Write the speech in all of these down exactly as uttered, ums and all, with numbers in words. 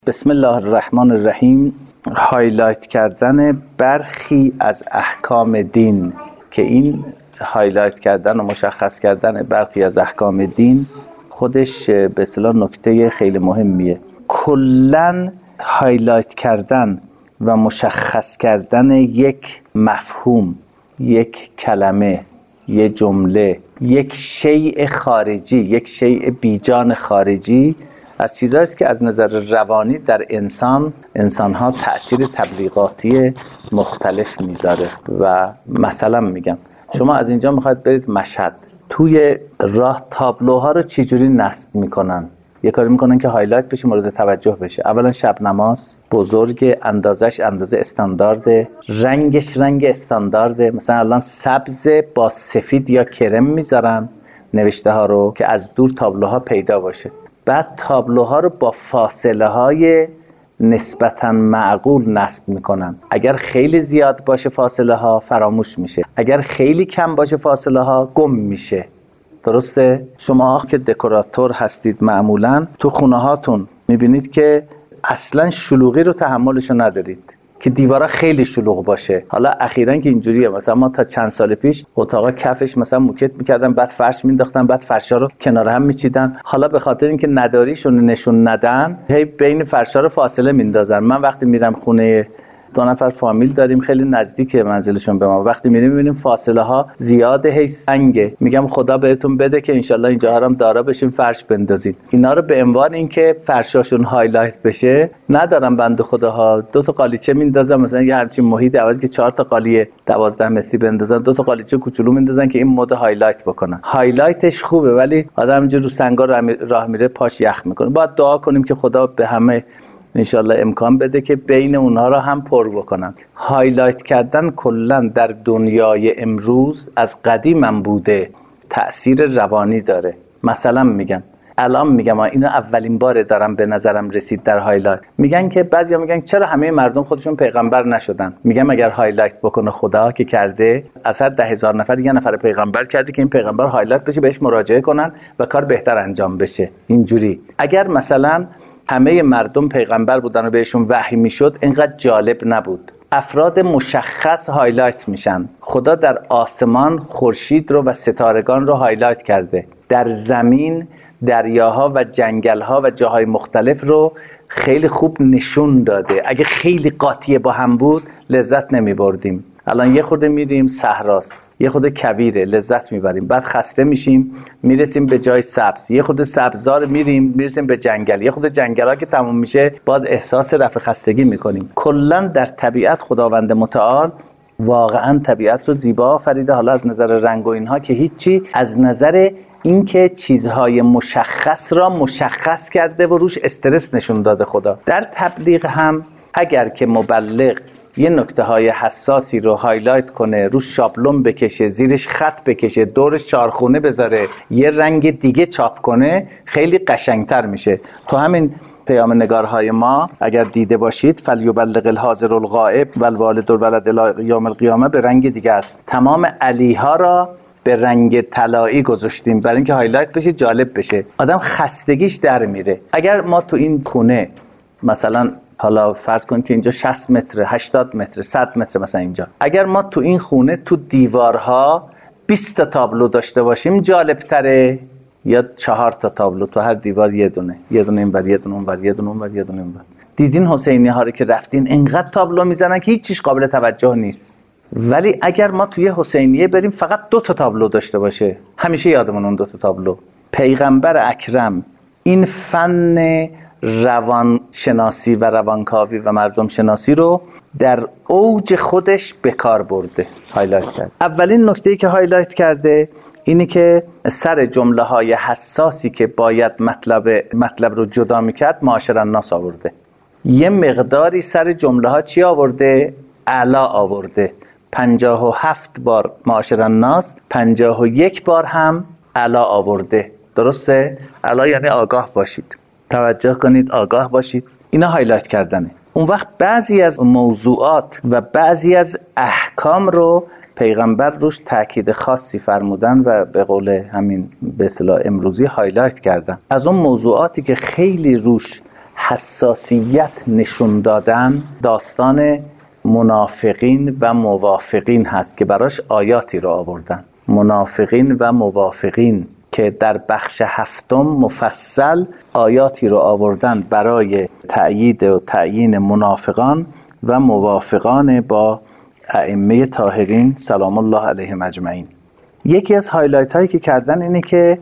بسم الله الرحمن الرحیم. هایلایت کردن برخی از احکام دین، که این هایلایت کردن و مشخص کردن برخی از احکام دین خودش به اصطلاح نکته خیلی مهمیه. کلاً هایلایت کردن و مشخص کردن یک مفهوم، یک کلمه، یک جمله، یک شیء خارجی، یک شیء بیجان خارجی از چیزهایی است که از نظر روانی در انسان انسان‌ها تأثیر تبلیغاتی مختلف میذاره. و مثلا میگم شما از اینجا میخواید برید مشهد، توی راه تابلوها رو چجوری نصب میکنن؟ یه کاری میکنن که هایلایت بشه، مورد توجه بشه. اولا شب نماز بزرگ، اندازش اندازه استاندارد، رنگش رنگ استاندارد. مثلا الان سبز با سفید یا کرم میذارن نوشته ها رو که از دور تابلوها پیدا باشه. بعد تابلوها رو با فاصله های نسبتاً معقول نصب میکنن. اگر خیلی زیاد باشه فاصله ها فراموش میشه، اگر خیلی کم باشه فاصله ها گم میشه. درسته؟ شما که دکوراتور هستید معمولاً تو خونه هاتون میبینید که اصلاً شلوغی رو تحملشو ندارید که دیوارا خیلی شلوغ باشه. حالا اخیراً که اینجوریه، مثلا ما تا چند سال پیش اتاقا کفش مثلا موکت میکردن، بعد فرش مینداختن، بعد فرشا رو کنار هم میچیدن. حالا به خاطر اینکه نداریشون نشون ندن هی بین فرشا رو فاصله میندازن. من وقتی میرم خونه دو نفر فامیل داریم خیلی نزدیک منزلشون به ما، وقتی میریم میبینیم فاصله ها زیاده، هی سنگه. میگم خدا بهتون بده که انشالله اینجا هم دارا بشیم فرش بندازید. اینا رو به عنوان اینکه فرشاشون هایلایت بشه ندارم بنده خداها. دو تا قالیچه میندازن، مثلا یه همچین محیط اول که چهار تا قالیه دوازده متری بندازن، دو تا قالیچه کوچولو میندازن که این مود هایلایت بکنن. هایلایتش خوبه ولی آدم اینجا رو سنگا راه میره پاش یخ میکنه. باید دعا کنیم که خدا به همه انشالله امکان بده که بین اونها را هم پر بکنن. هایلایت کردن کلن در دنیای امروز از قدیم هم بوده، تأثیر روانی داره. مثلا میگن الان میگم اینو اولین باره دارم به نظرم رسید در هایلایت. میگن که بعضیا میگن چرا همه مردم خودشون پیغمبر نشدن؟ میگم اگر هایلایت بکنه خدا که کرده، از هر ده هزار نفر یه نفر پیغمبر کرده که این پیغمبر هایلایت بشه، بهش مراجعه کنن و کار بهتر انجام بشه. اینجوری اگر مثلا همه مردم پیغمبر بودن و بهشون وحی میشد اینقدر جالب نبود. افراد مشخص هایلایت میشن. خدا در آسمان خورشید رو و ستارگان رو هایلایت کرده، در زمین دریاها و جنگلها و جاهای مختلف رو خیلی خوب نشون داده. اگه خیلی قاطیه با هم بود لذت نمی بردیم. الان یه خورده میریم صحراست، یه خورده کویره، لذت میبریم. بعد خسته میشیم میرسیم به جای سبز، یه خورده سبزار میریم میرسیم به جنگل، یه خورده جنگلا که تموم میشه باز احساس رفع خستگی میکنیم. کلا در طبیعت خداوند متعال واقعا طبیعت رو زیبا آفریده. حالا از نظر رنگ و اینها که هیچی، از نظر اینکه چیزهای مشخص را مشخص کرده و روش استرس نشون داده خدا. در تبلیغ هم اگر که مبلغ یه نکته های حساسی رو هایلایت کنه، روش شابلون بکشه، زیرش خط بکشه، دورش چارخونه بذاره، یه رنگ دیگه چاپ کنه، خیلی قشنگتر میشه. تو همین پیام نگارهای ما اگر دیده باشید، فلیبلغ الحاضر الغائب والوالد الولد الی یوم القیامه به رنگ دیگه است. تمام علیها را به رنگ طلایی گذاشتیم برای اینکه هایلایت بشه، جالب بشه، آدم خستگیش در میره. اگر ما تو این خونه مثلا حالا فرض کن که اینجا شصت متر، هشتاد متر، صد متر مثلا اینجا، اگر ما تو این خونه تو دیوارها بیست تا تابلو داشته باشیم جالب تره یا چهار تا تابلو تو هر دیوار یه دونه، یه دونه اینور، یه دونه اونور، یه دونه اونور، یه دونه اونور. دیدین حسینی ها رو که رفتین انقدر تابلو میزنن که هیچ چیز قابل توجه نیست. ولی اگر ما توی حسینیه بریم فقط دو تا تابلو داشته باشه، همیشه یادمون اون دو تا تابلو. پیغمبر اکرم این فن روان شناسی و روانکاوی و مردم شناسی رو در اوج خودش به کار برده، هایلایت کرد. اولین نکته‌ای که هایلایت کرده اینی که سر جمله های حساسی که باید مطلب مطلب رو جدا میکرد معاشر الناس آورده. یه مقداری سر جمله ها چی آورده؟ اعلا آورده. پنجاه و هفت بار معاشر الناس، پنجاه و یک بار هم اعلا آورده. درسته؟ اعلا یعنی آگاه باشید، توجه کنید، آگاه باشید. اینا هایلایت کردنه. اون وقت بعضی از موضوعات و بعضی از احکام رو پیغمبر روش تاکید خاصی فرمودن و به قول همین به اصطلاح امروزی هایلایت کردن. از اون موضوعاتی که خیلی روش حساسیت نشون دادن داستان منافقین و موافقین هست که براش آیاتی رو آوردن. منافقین و موافقین که در بخش هفتم مفصل آیاتی رو آوردن برای تأیید و تعیین منافقان و موافقان با ائمه طاهرین سلام الله علیهم اجمعین. یکی از هایلایت هایی که کردن اینه که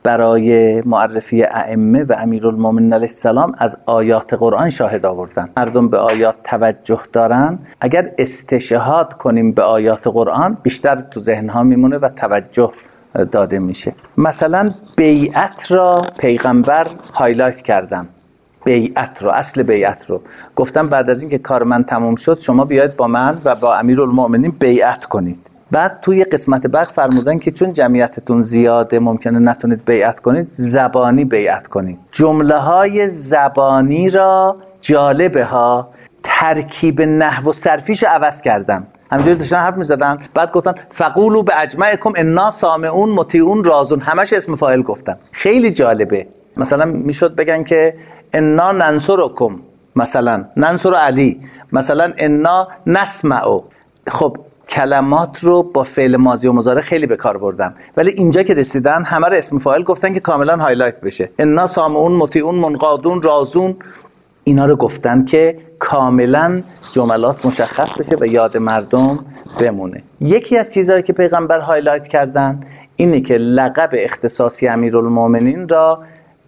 برای معرفی ائمه و امیرالمومنین علیه السلام از آیات قرآن شاهد آوردن. مردم به آیات توجه دارن، اگر استشهاد کنیم به آیات قرآن بیشتر تو ذهنها میمونه و توجه داده میشه. مثلا بیعت را پیغمبر هایلایت کردن، بیعت رو، اصل بیعت رو گفتم بعد از اینکه کار من تموم شد شما بیاید با من و با امیرالمومنین بیعت کنید. بعد توی قسمت بعد فرمودن که چون جمعیتتون زیاده ممکنه نتونید بیعت کنید، زبانی بیعت کنید. جمله های زبانی را جالبه ها ترکیب نحو و صرفیش رو عوض کردن. همینجوری داشتن حرف میزدن بعد گفتن فقولوا باجمعکم انا سامعون مطیعون رازون، همش اسم فاعل گفتن. خیلی جالبه. مثلا میشد بگن که انا ننصرکم، مثلا ننصر علی، مثلا انا نسمع. خب کلمات رو با فعل ماضی و مضارع خیلی به کار بردن، ولی اینجا که رسیدن همه رو اسم فاعل گفتن که کاملا هایلایت بشه. انا سامعون مطیعون منقادون رازون، اینا رو گفتن که کاملا جملات مشخص بشه و یاد مردم بمونه. یکی از چیزهایی که پیغمبر هایلایت کردن اینه که لقب اختصاصی امیرالمومنین را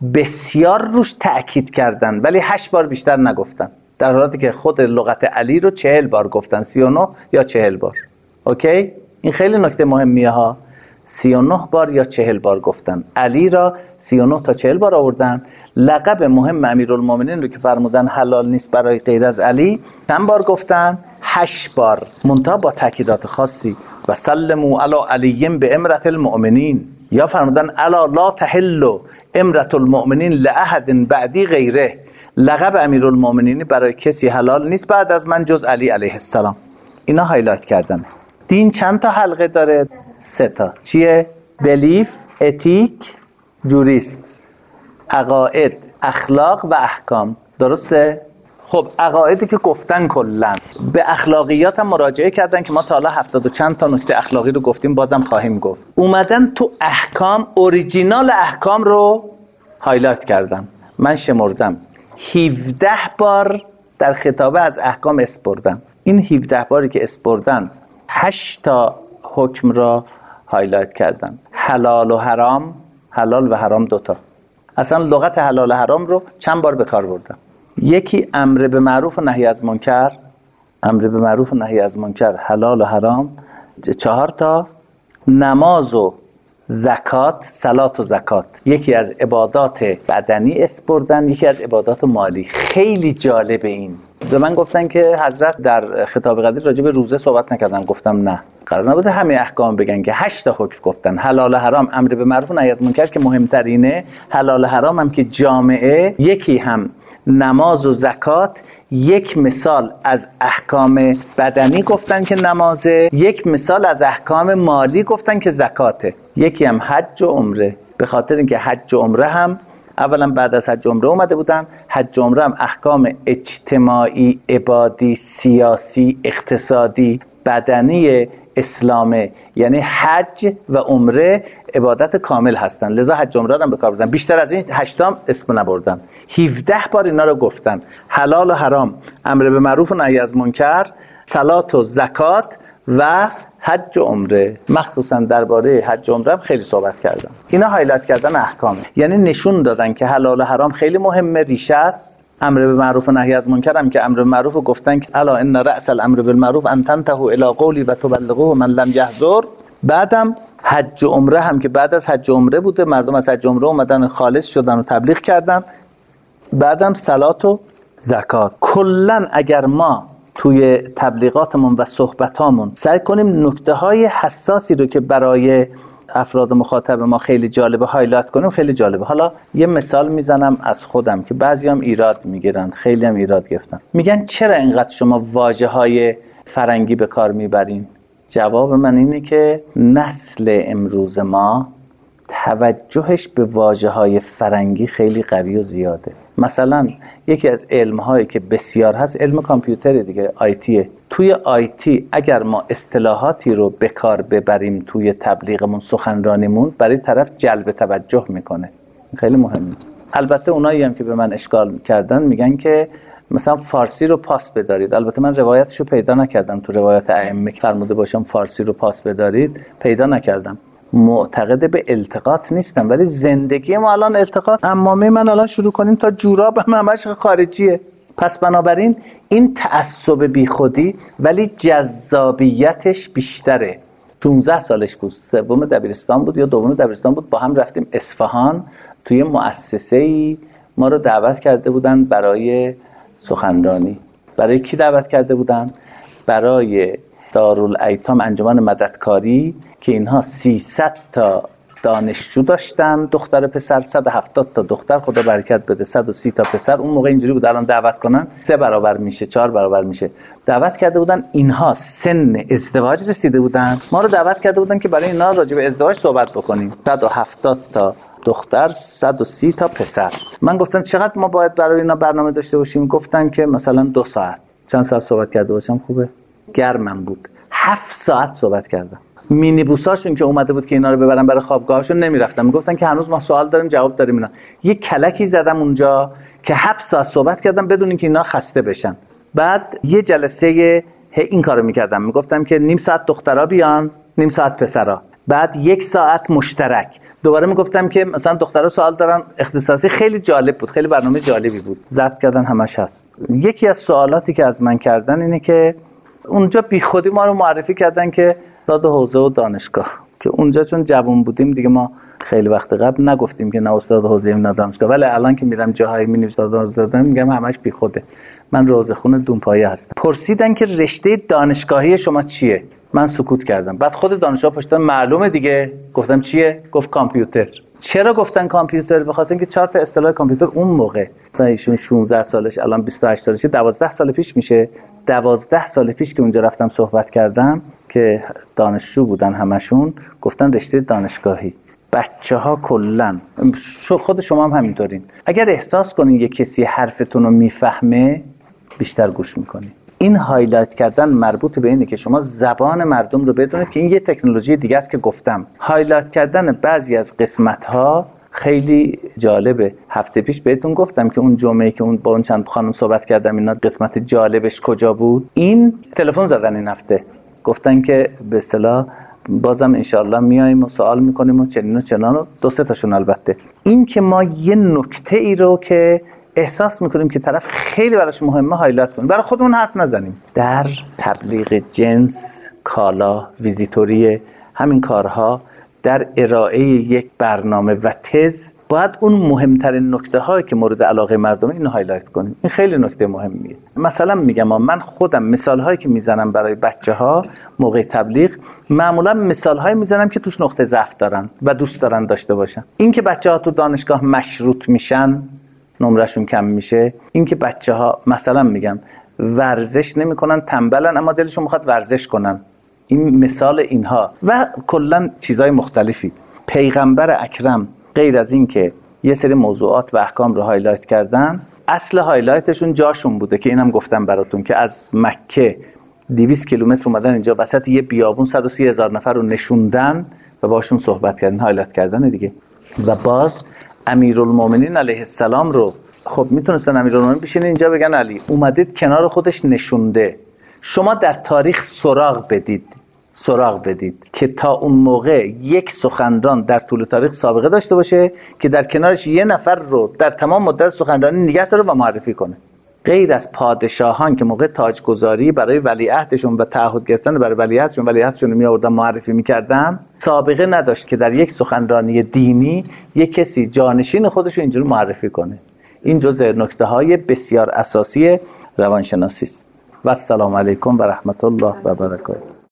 بسیار روش تأکید کردن ولی هشت بار بیشتر نگفتن، در حالی که خود لغت علی رو چهل بار گفتن، سی و نه یا چهل بار. اوکی؟ این خیلی نکته مهمیه ها. سی و نه بار یا چهل بار گفتن. علی را سی و نه تا چهل بار آوردن. لقب مهم امیرالمومنین رو که فرمودن حلال نیست برای غیر از علی چند بار گفتن؟ هشت بار، منتها با تاکیدات خاصی. و سلموا علی علی به امرت المؤمنین، یا فرمودن الا لا تحل امرت المؤمنین لاحد بعدی غیره، لقب امیرالمومنین برای کسی حلال نیست بعد از من جز علی علیه السلام. اینا هایلایت کردن. دین چند تا حلقه داره؟ سه تا. چیه؟ بلیف، اتیک، جوریست. عقاید، اخلاق و احکام. درسته؟ خب عقایدی که گفتن کلا، به اخلاقیات هم مراجعه کردن که ما تا حالا هفتاد و چند تا نکته اخلاقی رو گفتیم، بازم خواهیم گفت. اومدن تو احکام، اوریجینال احکام رو هایلایت کردن. من شمردم هفده بار در خطابه از احکام اسپردن. این هفده باری که اسپردن هشت تا حکم را هایلایت کردن. حلال و حرام، حلال و حرام دوتا. اصلا لغت حلال و حرام رو چند بار به کار بردن. یکی امر به معروف و نهی از منکر، امر به معروف و نهی از منکر، حلال و حرام. چهار تا نماز و زکات، صلات و زکات. یکی از عبادات بدنی اسپردن، یکی از عبادات مالی. خیلی جالبه. این به من گفتن که حضرت در خطاب قدیر راجع به روزه صحبت نکردن. گفتم نه، قرار نبوده همه احکام بگن که هشت تا حکم گفتن. حلال و حرام، امر به معروف و نهی از منکر که مهمترینه، حلال و حرام هم که جامعه، یکی هم نماز و زکات. یک مثال از احکام بدنی گفتن که نمازه، یک مثال از احکام مالی گفتن که زکاته. یکی هم حج و عمره، به خاطر اینکه حج و عمره هم اولا بعد از حج و عمره اومده بودن. حج و عمره هم احکام اجتماعی، عبادی، سیاسی، اقتصادی، بدنی اسلامه، یعنی حج و عمره عبادت کامل هستن، لذا حج و عمره هم به کار بردن. بیشتر از این هشتام اسم نبردن. هفده بار اینا رو گفتن. حلال و حرام، امر به معروف و نهی از منکر، صلات و زکات و حج و عمره. مخصوصا درباره حج و عمره هم خیلی صحبت کردن. اینا هایلایت کردن احکامه، یعنی نشون دادن که حلال و حرام خیلی مهمه، ریشه است. امر به معروف و نهی از منکر هم که امر به معروف رو گفتن که الا ان رأس الامر بالمعروف ان تنتهوا الی قولی و تبلغوه من لم یحضر. بعدم حج و عمره هم که بعد از حج و عمره بوده، مردم از حج و عمره اومدن خالص شدن و تبلیغ کردن. بعدم صلات و زکات. کلا اگر ما توی تبلیغاتمون و صحبتامون سعی کنیم نکته های حساسی رو که برای افراد مخاطب ما خیلی جالبه هایلایت کنیم، خیلی جالبه. حالا یه مثال میزنم از خودم که بعضی هم ایراد میگیرن، خیلی هم ایراد گرفتن. میگن چرا اینقدر شما واژه های فرنگی به کار میبرین؟ جواب من اینه که نسل امروز ما توجهش به واژه های فرنگی خیلی قوی و زیاده. مثلا یکی از علم‌هایی که بسیار هست علم کامپیوتر دیگه، آیتیه. توی آیتی اگر ما اصطلاحاتی رو به کار ببریم توی تبلیغمون، سخنرانیمون، برای طرف جلب توجه میکنه. خیلی مهمه. البته اونایی هم که به من اشکال کردن میگن که مثلا فارسی رو پاس بدارید. البته من روایتشو پیدا نکردم، تو روایت ائمه فرموده باشم فارسی رو پاس بدارید پیدا نکردم. معتقد به التقاط نیستم، ولی زندگی ما الان التقاط. عمامه من الان شروع کنیم تا جوراب هم همش خارجیه. پس بنابراین این تعصب بیخودی ولی جذابیتش بیشتره. شانزده سالش بود، سوم دبیرستان بود یا دوم دبیرستان بود، با هم رفتیم اصفهان. توی مؤسسه‌ای ما رو دعوت کرده بودن برای سخنرانی. برای کی دعوت کرده بودن؟ برای دارالایتام انجمن مددکاری که اینها سیصد تا دانشجو داشتن، دختر پسر، صد و هفتاد تا دختر، خدا برکت بده صد و سی تا پسر. اون موقع اینجوری بود، الان دعوت کنن سه برابر میشه، چهار برابر میشه. دعوت کرده بودن، اینها سن ازدواج رسیده بودن، ما رو دعوت کرده بودن که برای اینا راجع به ازدواج صحبت بکنیم. صد و هفتاد تا دختر، صد و سی تا پسر. من گفتم چقدر ما باید برای اینا برنامه داشته باشیم؟ گفتن که مثلا دو ساعت. چند ساعت صحبت کرده باشم خوبه؟ گرمم بود. هفت ساعت صحبت کردم. مینی بوساشون که اومده بود که اینا رو ببرن برای خوابگاهشون نمیرفتن، میگفتن که هنوز ما سوال داریم جواب داریم. اینا یه کلکی زدم اونجا که هفت ساعت صحبت کردم بدون اینکه اینا خسته بشن. بعد یه جلسه این کارو میکردم، میگفتم که نیم ساعت دخترا بیان، نیم ساعت پسرا. بعد یک ساعت مشترک. دوباره میگفتم که مثلا دخترا سوال دارن اختصاصی. خیلی جالب بود، خیلی برنامه جالبی بود. ضبط کردن همش هست. یکی از سوالاتی که از من کردن اینه که اونجا بی خودی ما رو معرفی کردن که استاد حوزه و دانشگاه، که اونجا چون جوان بودیم دیگه ما خیلی وقت قبل نگفتیم که نه استاد حوزه نه دانشگاه، ولی الان که میرم جاهایی می‌نویسم دادن میگم همش بی خوده. من روزخون دونپایه هستم. پرسیدن که رشته دانشگاهی شما چیه؟ من سکوت کردم. بعد خود دانشجو پشتن معلومه دیگه. گفتم چیه؟ گفت کامپیوتر. چرا گفتن کامپیوتر؟ به خاطر اینکه چهار تا اصطلاح کامپیوتر اون موقع، مثلا ایشون شانزده سالش، الان بیست و هشت سالشه، دوازده سال پیش میشه. دوازده سال پیش که اونجا رفتم صحبت کردم که دانشجو بودن همشون، گفتن رشته دانشگاهی. بچه‌ها کلاً، خود شما هم همینطورین، اگر احساس کنین یک کسی حرفتون رو میفهمه بیشتر گوش میکنین. این هایلایت کردن مربوط به اینه که شما زبان مردم رو بدونید که این یه تکنولوژی دیگه است که گفتم. هایلایت کردن بعضی از قسمت‌ها خیلی جالبه. هفته پیش بهتون گفتم که اون جمعه‌ای که اون با اون چند خانم صحبت کردم، اینا قسمت جالبش کجا بود؟ این تلفن زدن این هفته، گفتن که به اصطلاح بازم انشالله میاییم و سوال میکنیم و چنین و چنان و دو سه تاشون. البته این که ما یه نکته ای رو که احساس میکنیم که طرف خیلی براش مهمه هایلایت کنیم، برای خودمون حرف نزنیم. در تبلیغ جنس، کالا، ویزیتوری، همین کارها، در ارائه یک برنامه و تز، باید اون مهمترین نکته هایی که مورد علاقه مردمه اینو هایلایت کنیم. این خیلی نکته مهمیه. مثلا میگم من خودم مثال هایی که میزنم برای بچه ها موقع تبلیغ، معمولا مثال هایی میزنم که توش نقطه ضعف دارن و دوست دارن داشته باشن. این که بچه ها تو دانشگاه مشروط میشن، نمرشون کم میشه. این که بچه ها مثلا میگم ورزش نمیکنن، تنبلن، اما دلشون میخواد ورزش کنن. این مثال اینها و کلا چیزای مختلفی. پیغمبر اکرم غیر از این که یه سری موضوعات و احکام رو هایلایت کردن، اصل هایلایتشون جاشون بوده که اینم گفتم براتون که از مکه دویست کیلومتر اومدن اینجا وسط یه بیابون صد و سی هزار نفر رو نشوندن و باشون صحبت کردن، هایلایت کردن دیگه. و باز امیرالمومنین علیه السلام رو، خب میتونستن امیرالمومنین بشین اینجا بگن علی اومده کنار خودش نشونده. شما در تاریخ سراغ بدید سراغ بدید که تا اون موقع یک سخنران در طول تاریخ سابقه داشته باشه که در کنارش یه نفر رو در تمام مدت سخنرانی نگه داره و معرفی کنه. غیر از پادشاهان که موقع تاجگذاری برای ولیعهدشون و تعهد گرفتن برای ولیعهدشون ولیعهدشون رو می آوردن معرفی می‌کردن، سابقه نداشت که در یک سخنرانی دینی یک کسی جانشین خودش رو اینجوری معرفی کنه. این جزء نکته‌های بسیار اساسی روانشناسی است. و السلام علیکم و رحمت الله و برکاته.